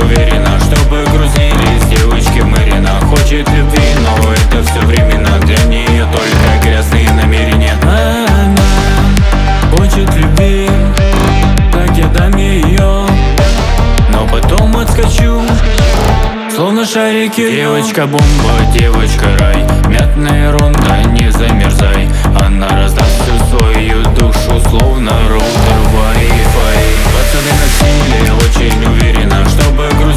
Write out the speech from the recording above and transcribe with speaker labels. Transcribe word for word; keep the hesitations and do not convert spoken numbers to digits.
Speaker 1: уверена, чтобы грузились девочки Марина. Хочет любви, но это все временно. Для нее только грязные намерения. Она хочет любви, так я дам ее, но потом отскочу, словно шарики. Девочка бомба, девочка рай, мятная ронда, не замерзай. Она раздаст всю свою душу, словно роутер Wi-Fi. Пацаны на силе, очень уверена, чтобы грузить